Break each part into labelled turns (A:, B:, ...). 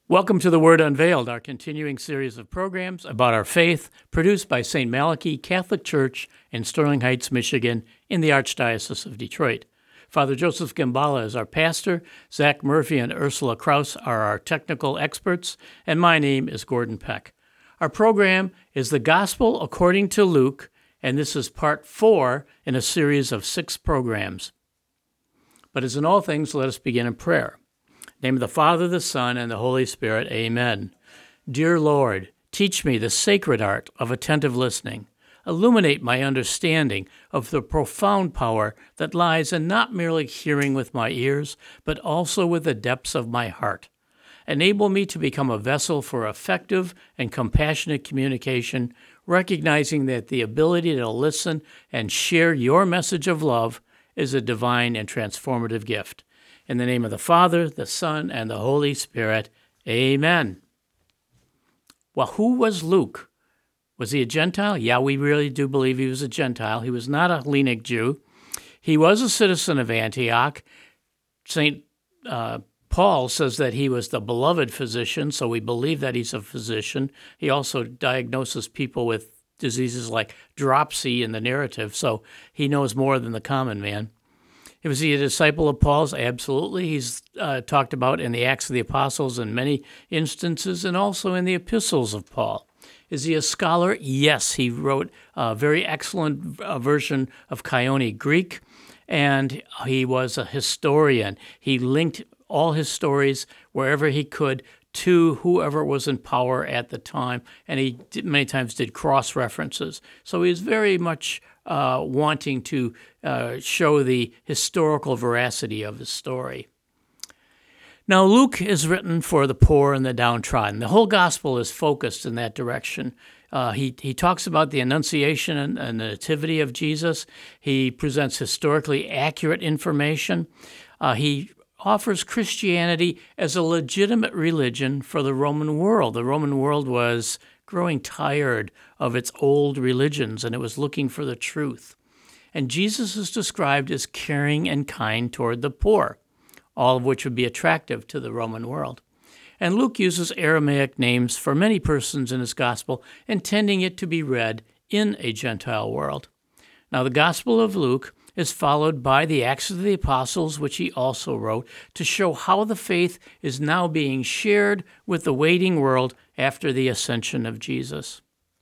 A: Welcome to The Word Unveiled, our continuing series of programs about our faith, produced by St. Malachy Catholic Church in Sterling Heights, Michigan, in the Archdiocese of Detroit. Father Joseph Gambala is our pastor, Zach Murphy and Ursula Kraus are our technical experts, and my name is Gordon Peck. Our program is The Gospel According to Luke, and this is part 4 in a series of 6 programs. But as in all things, let us begin in prayer. In the name of the Father, the Son, and the Holy Spirit, amen. Dear Lord, teach me the sacred art of attentive listening. Illuminate my understanding of the profound power that lies in not merely hearing with my ears, but also with the depths of my heart. Enable me to become a vessel for effective and compassionate communication, recognizing that the ability to listen and share your message of love is a divine and transformative gift. In the name of the Father, the Son, and the Holy Spirit, amen. Well, who was Luke? Was he a Gentile? Yeah, we really do believe he was a Gentile. He was not a Hellenic Jew. He was a citizen of Antioch. St. Paul says that he was the beloved physician, so we believe that he's a physician. He also diagnoses people with diseases like dropsy in the narrative, so he knows more than the common man. Was he a disciple of Paul's? Absolutely. He's talked about in the Acts of the Apostles in many instances and also in the epistles of Paul. Is he a scholar? Yes. He wrote a very excellent version of Koine Greek, and he was a historian. He linked all his stories wherever he could to whoever was in power at the time, and he many times did cross-references. So he was very much wanting to show the historical veracity of his story. Now, Luke is written for the poor and the downtrodden. The whole gospel is focused in that direction. He talks about the Annunciation and the Nativity of Jesus. He presents historically accurate information. He offers Christianity as a legitimate religion for the Roman world. The Roman world was growing tired of its old religions, and it was looking for the truth. And Jesus is described as caring and kind toward the poor, all of which would be attractive to the Roman world. And Luke uses Aramaic names for many persons in his gospel, intending it to be read in a Gentile world. Now, the Gospel of Luke is followed by the Acts of the Apostles, which he also wrote, to show how the faith is now being shared with the waiting world after the ascension of Jesus.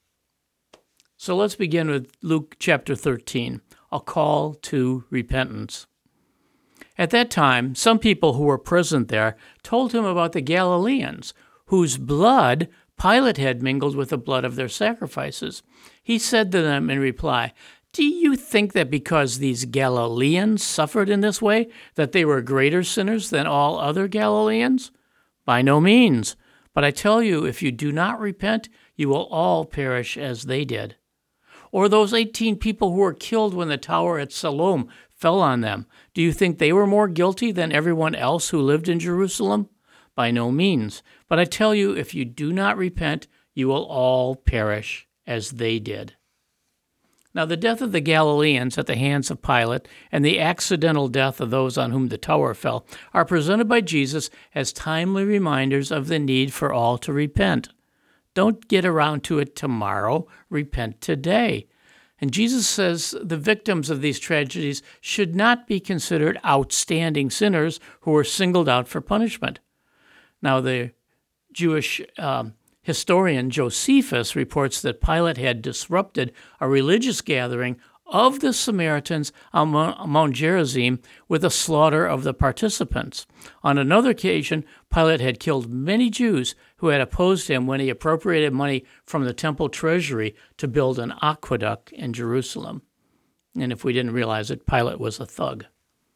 A: So let's begin with Luke chapter 13, a call to repentance. At that time, some people who were present there told him about the Galileans, whose blood Pilate had mingled with the blood of their sacrifices. He said to them in reply, "Do you think that because these Galileans suffered in this way, that they were greater sinners than all other Galileans? By no means. But I tell you, if you do not repent, you will all perish as they did. Or those 18 people who were killed when the tower at Siloam fell on them, do you think they were more guilty than everyone else who lived in Jerusalem? By no means. But I tell you, if you do not repent, you will all perish as they did." Now, the death of the Galileans at the hands of Pilate and the accidental death of those on whom the tower fell are presented by Jesus as timely reminders of the need for all to repent. Don't get around to it tomorrow. Repent today. And Jesus says the victims of these tragedies should not be considered outstanding sinners who were singled out for punishment. Now, the Jewish historian Josephus reports that Pilate had disrupted a religious gathering of the Samaritans on Mount Gerizim with the slaughter of the participants. On another occasion, Pilate had killed many Jews who had opposed him when he appropriated money from the temple treasury to build an aqueduct in Jerusalem. And if we didn't realize it, Pilate was a thug.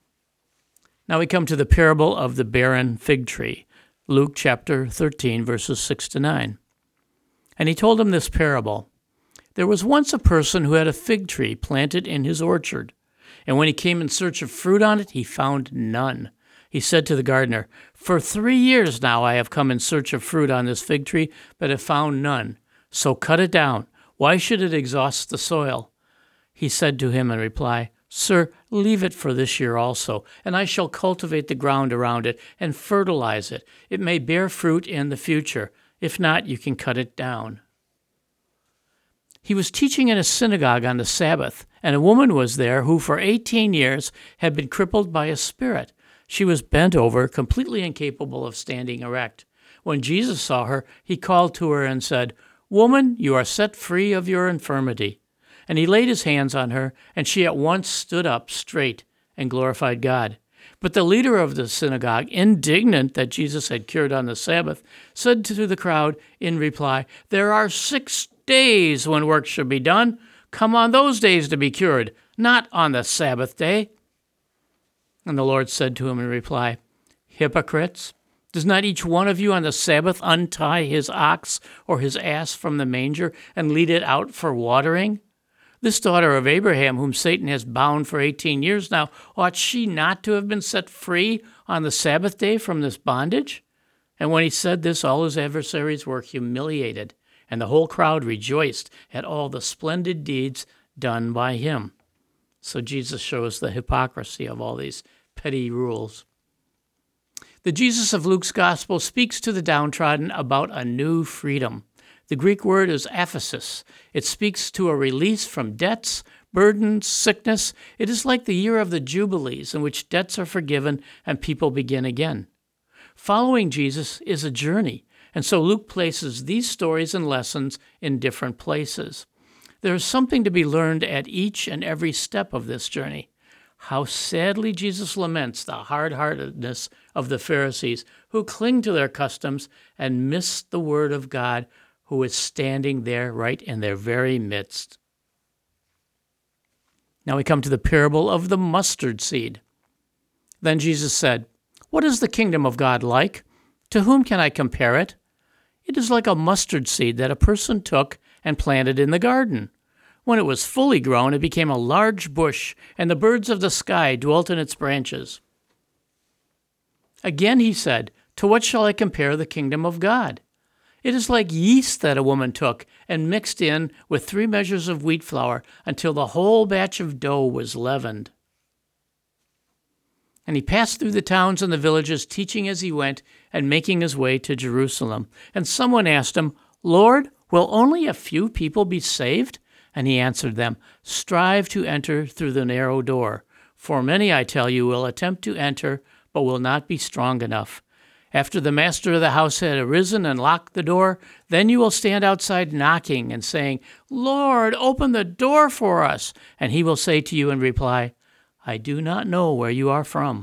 A: Now we come to the parable of the barren fig tree. Luke chapter 13, verses 6 to 9. And he told him this parable. There was once a person who had a fig tree planted in his orchard, and when he came in search of fruit on it, he found none. He said to the gardener, "For 3 years now I have come in search of fruit on this fig tree, but have found none. So cut it down. Why should it exhaust the soil?" He said to him in reply, Sir, leave it for this year also, and I shall cultivate the ground around it and fertilize it. It may bear fruit in the future. If not, you can cut it down." He was teaching in a synagogue on the Sabbath, and a woman was there who for 18 years had been crippled by a spirit. She was bent over, completely incapable of standing erect. When Jesus saw her, he called to her and said, "Woman, you are set free of your infirmity." And he laid his hands on her, and she at once stood up straight and glorified God. But the leader of the synagogue, indignant that Jesus had cured on the Sabbath, said to the crowd in reply, "There are 6 days when work should be done. Come on those days to be cured, not on the Sabbath day." And the Lord said to him in reply, "Hypocrites! Does not each one of you on the Sabbath untie his ox or his ass from the manger and lead it out for watering? This daughter of Abraham, whom Satan has bound for 18 years now, ought she not to have been set free on the Sabbath day from this bondage?" And when he said this, all his adversaries were humiliated, and the whole crowd rejoiced at all the splendid deeds done by him. So Jesus shows the hypocrisy of all these petty rules. The Jesus of Luke's gospel speaks to the downtrodden about a new freedom. The Greek word is aphesis. It speaks to a release from debts, burdens, sickness. It is like the year of the Jubilees, in which debts are forgiven and people begin again. Following Jesus is a journey, and so Luke places these stories and lessons in different places. There is something to be learned at each and every step of this journey. How sadly Jesus laments the hard-heartedness of the Pharisees who cling to their customs and miss the word of God, who is standing there right in their very midst. Now we come to the parable of the mustard seed. Then Jesus said, "What is the kingdom of God like? To whom can I compare it? It is like a mustard seed that a person took and planted in the garden. When it was fully grown, it became a large bush, and the birds of the sky dwelt in its branches." Again he said, "To what shall I compare the kingdom of God? It is like yeast that a woman took and mixed in with 3 measures of wheat flour until the whole batch of dough was leavened." And he passed through the towns and the villages, teaching as he went and making his way to Jerusalem. And someone asked him, "Lord, will only a few people be saved?" And he answered them, "Strive to enter through the narrow door. For many, I tell you, will attempt to enter, but will not be strong enough. After the master of the house had arisen and locked the door, then you will stand outside knocking and saying, 'Lord, open the door for us.' And he will say to you in reply, 'I do not know where you are from.'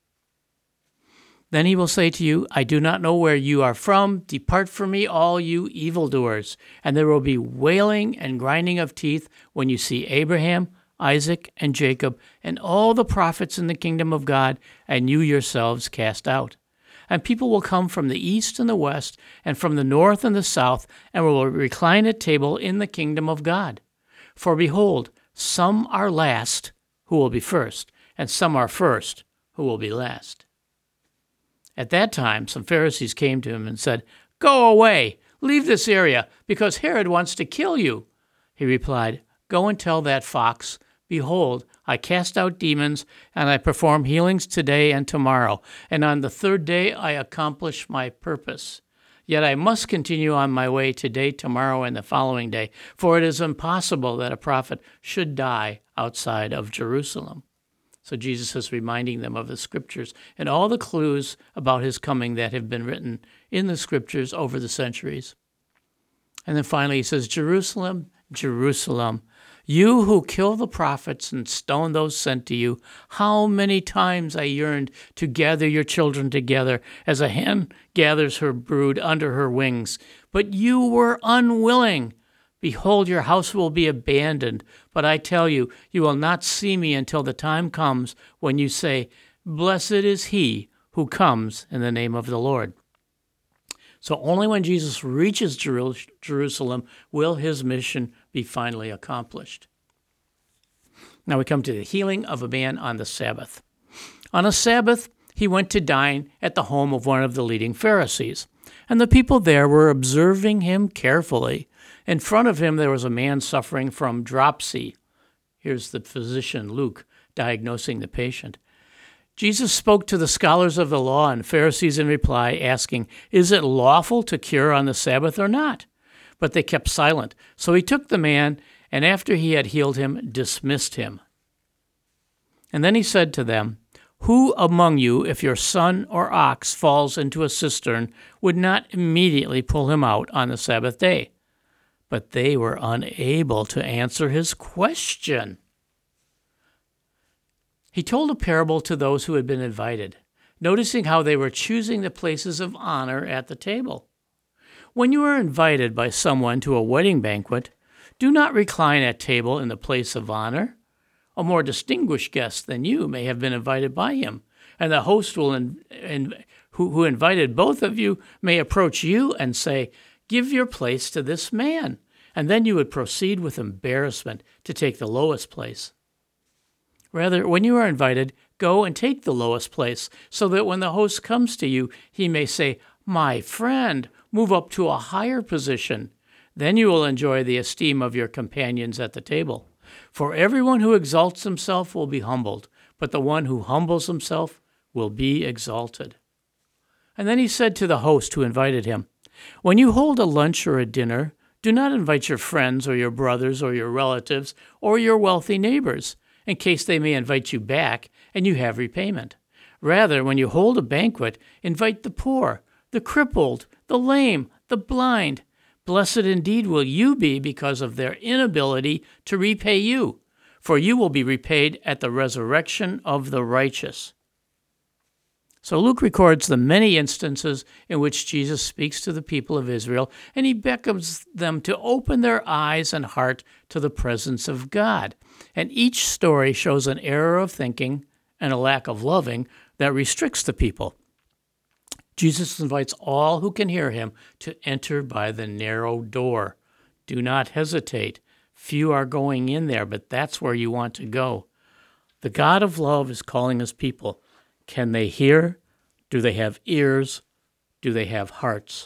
A: Then he will say to you, 'I do not know where you are from. Depart from me, all you evildoers.' And there will be wailing and grinding of teeth when you see Abraham, Isaac, and Jacob, and all the prophets in the kingdom of God, and you yourselves cast out. And people will come from the east and the west, and from the north and the south, and will recline at table in the kingdom of God. For behold, some are last who will be first, and some are first who will be last." At that time, some Pharisees came to him and said, "Go away, leave this area, because Herod wants to kill you." He replied, "Go and tell that fox, behold, I cast out demons, and I perform healings today and tomorrow, and on the 3rd day I accomplish my purpose. Yet I must continue on my way today, tomorrow, and the following day, for it is impossible that a prophet should die outside of Jerusalem." So Jesus is reminding them of the Scriptures and all the clues about his coming that have been written in the Scriptures over the centuries. And then finally he says, "Jerusalem, Jerusalem, you who kill the prophets and stone those sent to you, how many times I yearned to gather your children together as a hen gathers her brood under her wings, but you were unwilling. Behold, your house will be abandoned. But I tell you, you will not see me until the time comes when you say, 'Blessed is he who comes in the name of the Lord.'" So only when Jesus reaches Jerusalem will his mission be finally accomplished. Now we come to the healing of a man on the Sabbath. On a Sabbath, he went to dine at the home of one of the leading Pharisees, and the people there were observing him carefully. In front of him there was a man suffering from dropsy. Here's the physician, Luke. diagnosing the patient. Jesus spoke to the scholars of the law and Pharisees in reply, asking, "Is it lawful to cure on the Sabbath or not?" But they kept silent. So he took the man, and after he had healed him, dismissed him. And then he said to them, "Who among you, if your son or ox falls into a cistern, would not immediately pull him out on the Sabbath day?" But they were unable to answer his question. He told a parable to those who had been invited, noticing how they were choosing the places of honor at the table. When you are invited by someone to a wedding banquet, do not recline at table in the place of honor. A more distinguished guest than you may have been invited by him, and the host who invited both of you may approach you and say, "Give your place to this man," and then you would proceed with embarrassment to take the lowest place. Rather, when you are invited, go and take the lowest place, so that when the host comes to you, he may say, "My friend, move up to a higher position." Then you will enjoy the esteem of your companions at the table. For everyone who exalts himself will be humbled, but the one who humbles himself will be exalted. And then he said to the host who invited him, "When you hold a lunch or a dinner, do not invite your friends or your brothers or your relatives or your wealthy neighbors, in case they may invite you back and you have repayment. Rather, when you hold a banquet, invite the poor, the crippled, the lame, the blind. Blessed indeed will you be because of their inability to repay you, for you will be repaid at the resurrection of the righteous." So Luke records the many instances in which Jesus speaks to the people of Israel, and he beckons them to open their eyes and heart to the presence of God. And each story shows an error of thinking and a lack of loving that restricts the people. Jesus invites all who can hear him to enter by the narrow door. Do not hesitate. Few are going in there, but that's where you want to go. The God of love is calling his people. Can they hear? Do they have ears? Do they have hearts?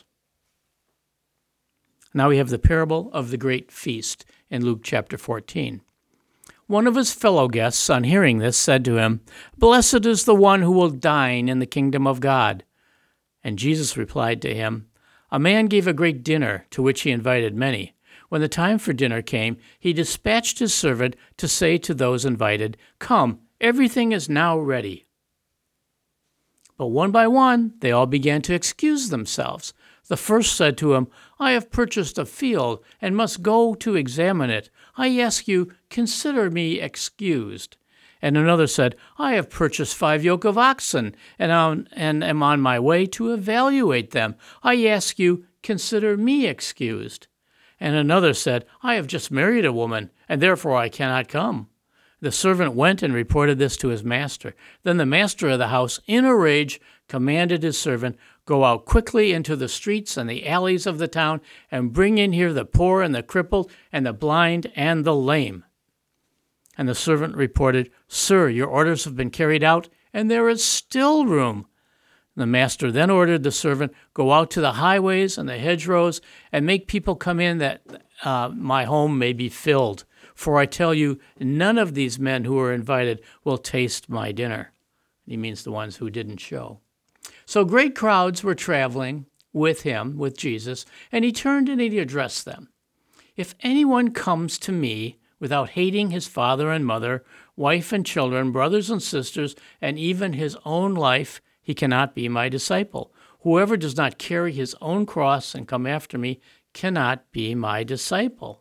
A: Now we have the parable of the great feast in Luke chapter 14. One of his fellow guests, on hearing this, said to him, "Blessed is the one who will dine in the kingdom of God." And Jesus replied to him, "A man gave a great dinner, to which he invited many. When the time for dinner came, he dispatched his servant to say to those invited, 'Come, everything is now ready.' But one by one, they all began to excuse themselves. The first said to him, 'I have purchased a field and must go to examine it. I ask you, consider me excused.' And another said, 'I have purchased 5 yoke of oxen and am on my way to evaluate them. I ask you, consider me excused.' And another said, 'I have just married a woman, and therefore I cannot come.' The servant went and reported this to his master. Then the master of the house, in a rage, commanded his servant, 'Go out quickly into the streets and the alleys of the town, and bring in here the poor and the crippled and the blind and the lame.' And the servant reported, 'Sir, your orders have been carried out, and there is still room.' The master then ordered the servant, 'Go out to the highways and the hedgerows, and make people come in that my home may be filled. For I tell you, none of these men who are invited will taste my dinner.'" He means the ones who didn't show. So great crowds were traveling with him, with Jesus, and he turned and he addressed them. "If anyone comes to me without hating his father and mother, wife and children, brothers and sisters, and even his own life, he cannot be my disciple. Whoever does not carry his own cross and come after me cannot be my disciple.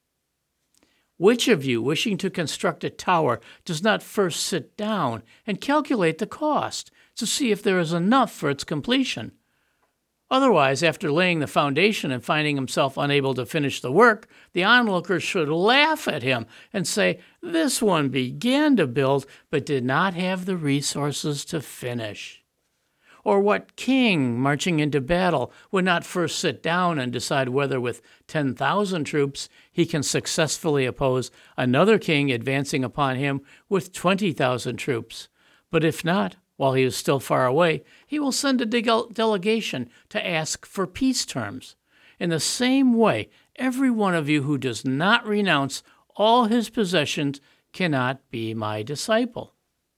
A: Which of you, wishing to construct a tower, does not first sit down and calculate the cost to see if there is enough for its completion? Otherwise, after laying the foundation and finding himself unable to finish the work, the onlookers should laugh at him and say, 'This one began to build, but did not have the resources to finish.' Or what king, marching into battle, would not first sit down and decide whether with 10,000 troops he can successfully oppose another king advancing upon him with 20,000 troops? But if not, while he is still far away, he will send a delegation to ask for peace terms. In the same way, every one of you who does not renounce all his possessions cannot be my disciple.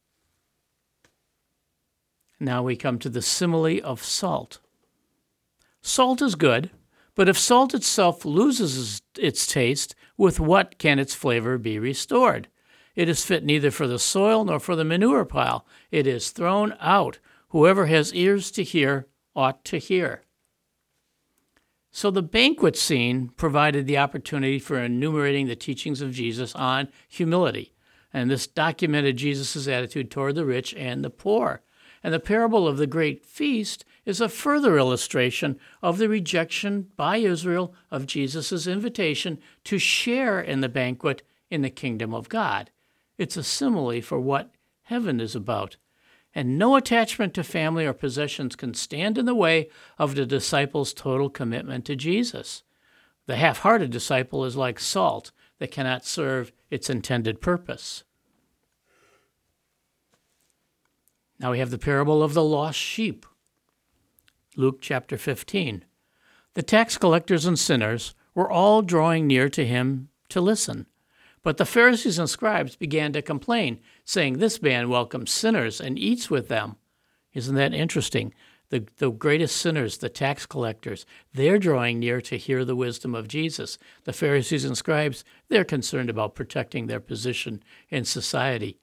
A: Now we come to the simile of salt. Salt is good, but if salt itself loses its taste, with what can its flavor be restored? It is fit neither for the soil nor for the manure pile. It is thrown out. Whoever has ears to hear ought to hear. So the banquet scene provided the opportunity for enumerating the teachings of Jesus on humility, and this documented Jesus' attitude toward the rich and the poor. And the parable of the great feast is a further illustration of the rejection by Israel of Jesus' invitation to share in the banquet in the kingdom of God. It's a simile for what heaven is about. And no attachment to family or possessions can stand in the way of the disciple's total commitment to Jesus. The half-hearted disciple is like salt that cannot serve its intended purpose. Now we have the parable of the lost sheep. Luke chapter 15. The tax collectors and sinners were all drawing near to him to listen. But the Pharisees and scribes began to complain, saying, "This man welcomes sinners and eats with them." Isn't that interesting? The greatest sinners, the tax collectors, they're drawing near to hear the wisdom of Jesus. The Pharisees and scribes, they're concerned about protecting their position in society.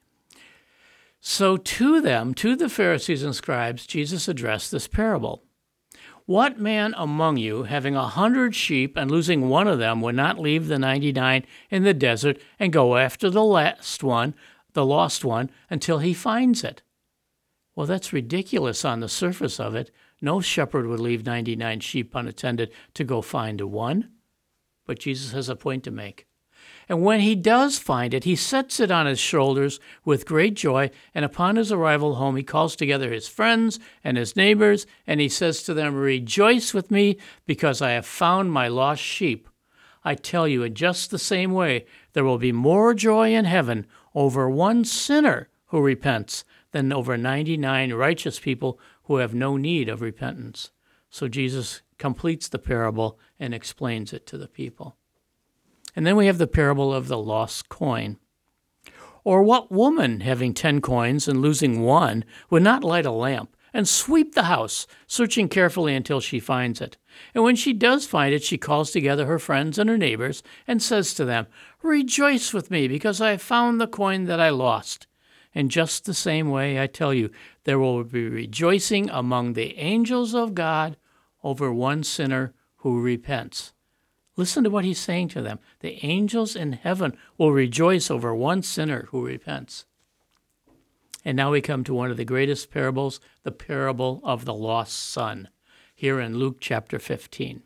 A: So to them, to the Pharisees and scribes, Jesus addressed this parable. What man among you, having 100 sheep and losing one of them, would not leave the 99 in the desert and go after the lost one, until he finds it? Well, that's ridiculous on the surface of it. No shepherd would leave 99 sheep unattended to go find one. But Jesus has a point to make. And when he does find it, he sets it on his shoulders with great joy, and upon his arrival home, he calls together his friends and his neighbors, and he says to them, "Rejoice with me, because I have found my lost sheep." I tell you, in just the same way, there will be more joy in heaven over one sinner who repents than over 99 righteous people who have no need of repentance. So Jesus completes the parable and explains it to the people. And then we have the parable of the lost coin. Or what woman, having 10 coins and losing one, would not light a lamp and sweep the house, searching carefully until she finds it? And when she does find it, she calls together her friends and her neighbors and says to them, "Rejoice with me, because I have found the coin that I lost." In just the same way, I tell you, there will be rejoicing among the angels of God over one sinner who repents. Listen to what he's saying to them. The angels in heaven will rejoice over one sinner who repents. And now we come to one of the greatest parables, the parable of the lost son, here in Luke chapter 15.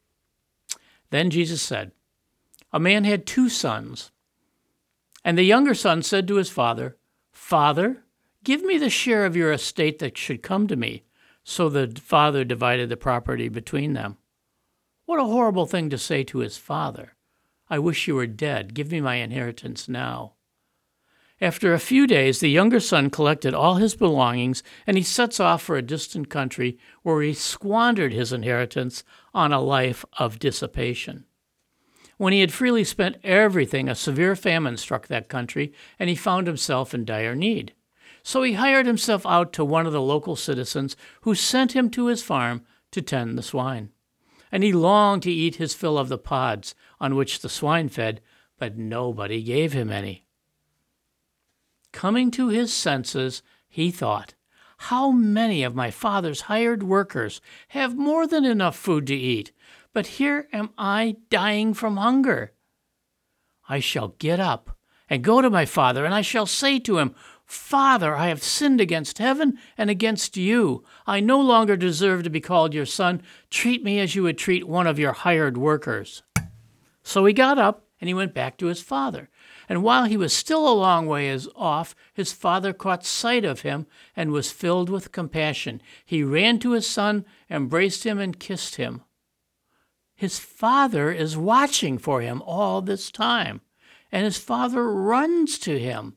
A: Then Jesus said, "A man had 2 sons, and the younger son said to his father, 'Father, give me the share of your estate that should come to me.' So the father divided the property between them." What a horrible thing to say to his father. "I wish you were dead. Give me my inheritance now." After a few days, the younger son collected all his belongings, and he sets off for a distant country where he squandered his inheritance on a life of dissipation. When he had freely spent everything, a severe famine struck that country, and he found himself in dire need. So he hired himself out to one of the local citizens, who sent him to his farm to tend the swine. And he longed to eat his fill of the pods on which the swine fed, but nobody gave him any. Coming to his senses, he thought, "How many of my father's hired workers have more than enough food to eat, but here am I dying from hunger? I shall get up and go to my father, and I shall say to him, 'Father, I have sinned against heaven and against you. I no longer deserve to be called your son. Treat me as you would treat one of your hired workers.'" So he got up and he went back to his father. And while he was still a long way off, his father caught sight of him and was filled with compassion. He ran to his son, embraced him, and kissed him. His father is watching for him all this time, and his father runs to him.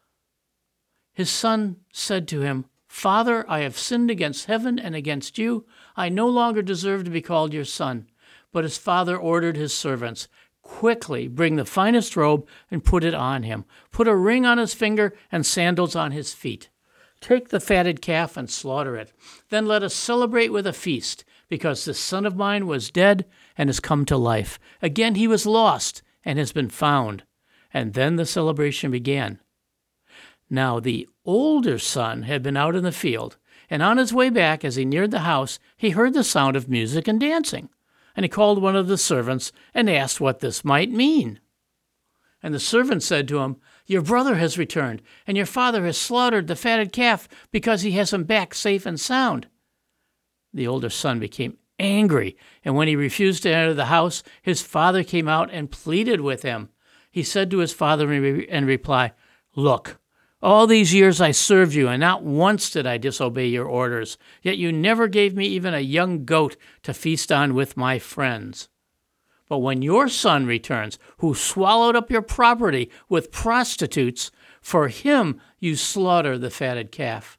A: His son said to him, "Father, I have sinned against heaven and against you. I no longer deserve to be called your son." But his father ordered his servants, Quickly bring the finest robe and put it on him. Put a ring on his finger and sandals on his feet. Take the fatted calf and slaughter it. Then let us celebrate with a feast, because this son of mine was dead and has come to life. Again he was lost and has been found." And then the celebration began. Now the older son had been out in the field, and on his way back, as he neared the house, he heard the sound of music and dancing. And he called one of the servants and asked what this might mean. And the servant said to him, "Your brother has returned, and your father has slaughtered the fatted calf because he has him back safe and sound." The older son became angry, and when he refused to enter the house, his father came out and pleaded with him. He said to his father in reply, "Look, all these years I served you, and not once did I disobey your orders. Yet you never gave me even a young goat to feast on with my friends. But when your son returns, who swallowed up your property with prostitutes, for him you slaughter the fatted calf."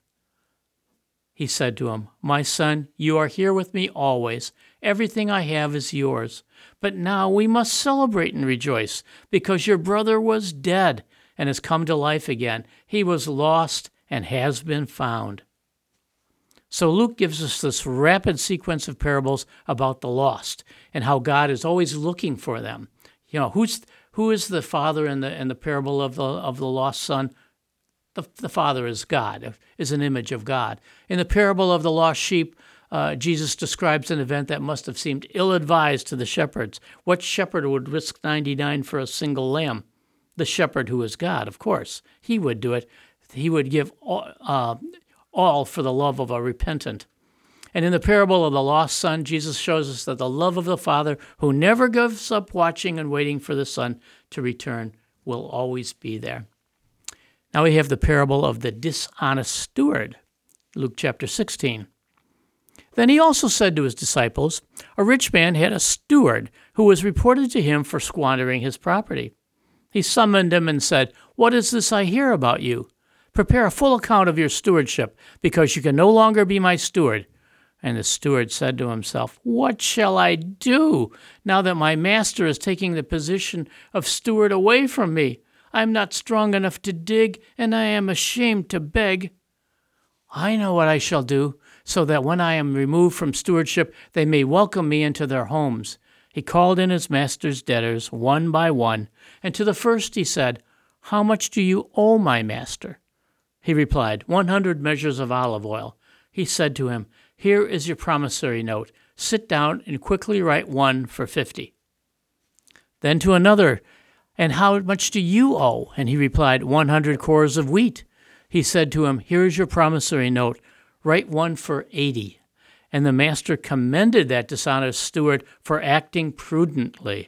A: He said to him, "My son, you are here with me always. Everything I have is yours. But now we must celebrate and rejoice, because your brother was dead and has come to life again. He was lost and has been found." So Luke gives us this rapid sequence of parables about the lost and how God is always looking for them. You know, who is the father in the parable of the lost son? The father is God, is an image of God. In the parable of the lost sheep, Jesus describes an event that must have seemed ill-advised to the shepherds. What shepherd would risk 99 for a single lamb? The shepherd who is God, of course. He would do it. He would give all for the love of a repentant. And in the parable of the lost son, Jesus shows us that the love of the Father, who never gives up watching and waiting for the Son to return, will always be there. Now we have the parable of the dishonest steward, Luke chapter 16. Then he also said to his disciples, "A rich man had a steward who was reported to him for squandering his property. He summoned him and said, 'What is this I hear about you? Prepare a full account of your stewardship, because you can no longer be my steward.' And the steward said to himself, 'What shall I do now that my master is taking the position of steward away from me? I am not strong enough to dig, and I am ashamed to beg. I know what I shall do, so that when I am removed from stewardship, they may welcome me into their homes.' He called in his master's debtors one by one, and to the first he said, 'How much do you owe my master?' He replied, 100 measures of olive oil. He said to him, 'Here is your promissory note. Sit down and quickly write one for 50. Then to another, 'And how much do you owe?' And he replied, 100 cores of wheat. He said to him, 'Here is your promissory note. Write one for 80. And the master commended that dishonest steward for acting prudently."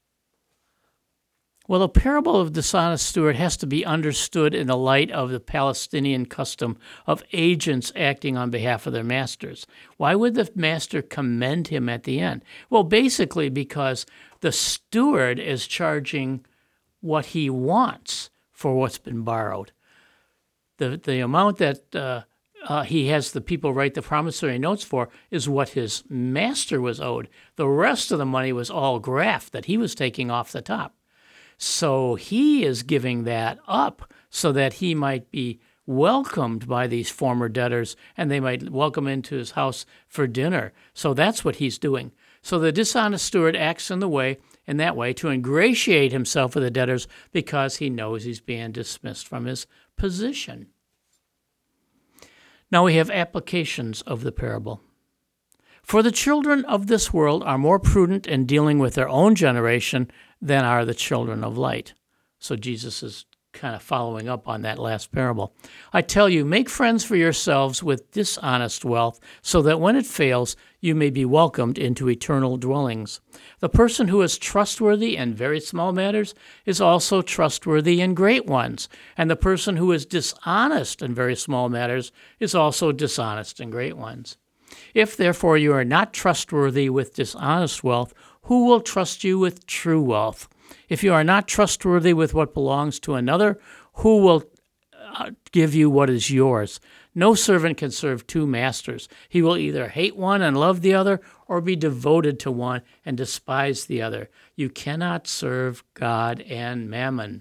A: Well, the parable of dishonest steward has to be understood in the light of the Palestinian custom of agents acting on behalf of their masters. Why would the master commend him at the end? Well, basically because the steward is charging what he wants for what's been borrowed. The amount that he has the people write the promissory notes for is what his master was owed. The rest of the money was all graft that he was taking off the top. So he is giving that up so that he might be welcomed by these former debtors, and they might welcome into his house for dinner. So that's what he's doing. So the dishonest steward acts in that way to ingratiate himself with the debtors because he knows he's being dismissed from his position. Now we have applications of the parable. For the children of this world are more prudent in dealing with their own generation than are the children of light. So Jesus is kind of following up on that last parable. I tell you, make friends for yourselves with dishonest wealth, so that when it fails, you may be welcomed into eternal dwellings. The person who is trustworthy in very small matters is also trustworthy in great ones, and the person who is dishonest in very small matters is also dishonest in great ones. If, therefore, you are not trustworthy with dishonest wealth, who will trust you with true wealth? If you are not trustworthy with what belongs to another, who will give you what is yours. No servant can serve two masters. He will either hate one and love the other, or be devoted to one and despise the other. You cannot serve God and mammon.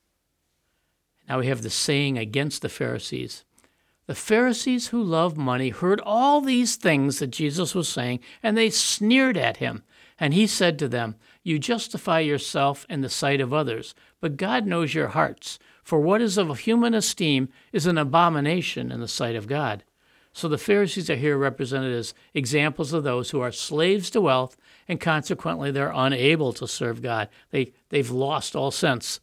A: Now we have the saying against the Pharisees. The Pharisees who love money heard all these things that Jesus was saying, and they sneered at him. And he said to them, "You justify yourself in the sight of others, but God knows your hearts. For what is of human esteem is an abomination in the sight of God." So the Pharisees are here represented as examples of those who are slaves to wealth, and consequently they're unable to serve God. They've lost all sense.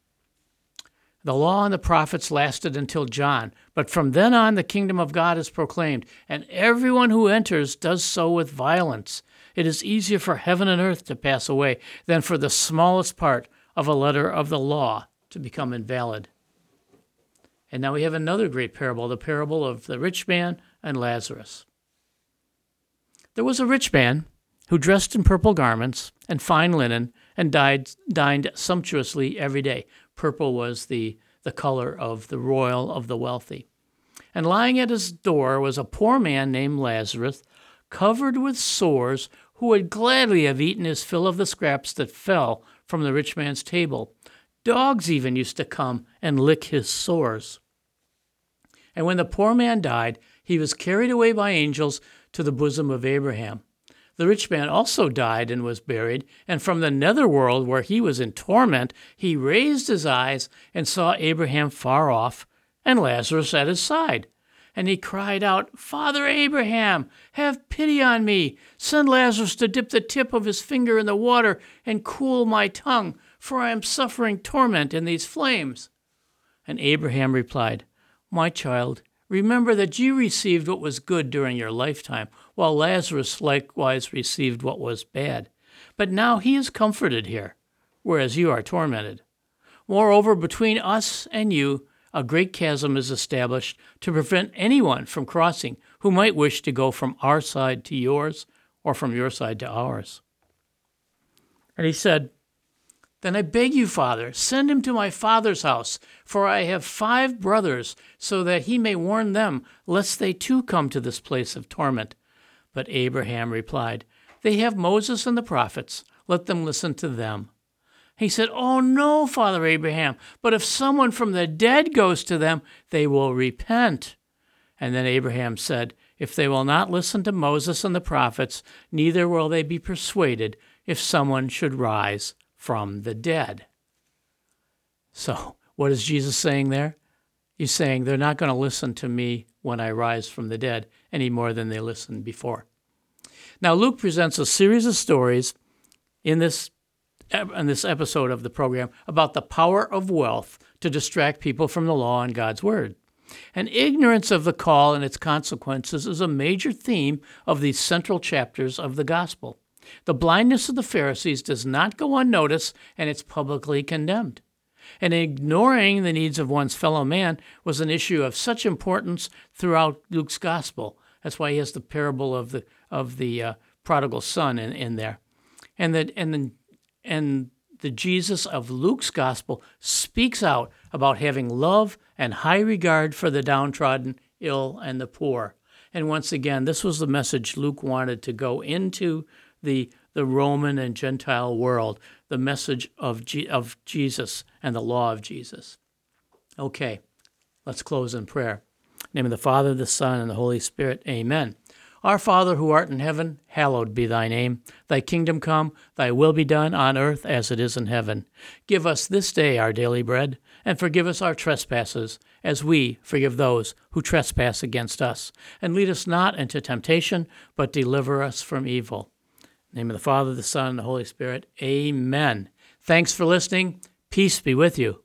A: The law and the prophets lasted until John, but from then on the kingdom of God is proclaimed, and everyone who enters does so with violence. It is easier for heaven and earth to pass away than for the smallest part of a letter of the law to become invalid. And now we have another great parable, the parable of the rich man and Lazarus. There was a rich man who dressed in purple garments and fine linen and dined sumptuously every day. Purple was the color of the royal of the wealthy. And lying at his door was a poor man named Lazarus, covered with sores, who would gladly have eaten his fill of the scraps that fell from the rich man's table. Dogs even used to come and lick his sores. And when the poor man died, he was carried away by angels to the bosom of Abraham. The rich man also died and was buried, and from the netherworld, where he was in torment, he raised his eyes and saw Abraham far off and Lazarus at his side. And he cried out, "Father Abraham, have pity on me. Send Lazarus to dip the tip of his finger in the water and cool my tongue, for I am suffering torment in these flames." And Abraham replied, "My child, remember that you received what was good during your lifetime, while Lazarus likewise received what was bad. But now he is comforted here, whereas you are tormented. Moreover, between us and you, a great chasm is established to prevent anyone from crossing who might wish to go from our side to yours or from your side to ours." And he said, "Then I beg you, Father, send him to my father's house, for I have 5 brothers, so that he may warn them, lest they too come to this place of torment." But Abraham replied, "They have Moses and the prophets. Let them listen to them." He said, "Oh, no, Father Abraham, but if someone from the dead goes to them, they will repent." And then Abraham said, "If they will not listen to Moses and the prophets, neither will they be persuaded if someone should rise from the dead." So what is Jesus saying there? He's saying they're not going to listen to me when I rise from the dead any more than they listened before. Now Luke presents a series of stories in this episode of the program about the power of wealth to distract people from the law and God's word. And ignorance of the call and its consequences is a major theme of these central chapters of the gospel. The blindness of the Pharisees does not go unnoticed, and it's publicly condemned. And ignoring the needs of one's fellow man was an issue of such importance throughout Luke's gospel. That's why he has the parable of the prodigal son in there. And the Jesus of Luke's gospel speaks out about having love and high regard for the downtrodden, ill, and the poor. And once again, this was the message Luke wanted to go into the Roman and Gentile world, the message of Jesus and the law of Jesus. Okay, let's close in prayer. In the name of the Father, the Son, and the Holy Spirit, amen. Our Father who art in heaven, hallowed be thy name. Thy kingdom come, thy will be done on earth as it is in heaven. Give us this day our daily bread, and forgive us our trespasses, as we forgive those who trespass against us. And lead us not into temptation, but deliver us from evil. In the name of the Father, the Son, and the Holy Spirit, amen. Thanks for listening. Peace be with you.